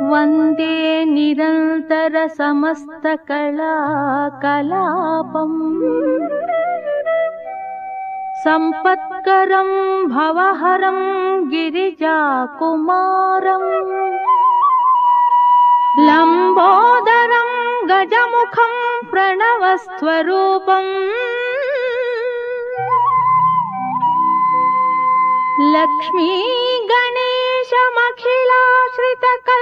వందే నిరంతర సమస్త కళా కలాపం సంపత్కరం భవహరం గిరిజాకుమారం లంబోదరం గజముఖం ప్రణవస్వరూపం లక్ష్మీ గణేశమఖిలాశ్రిత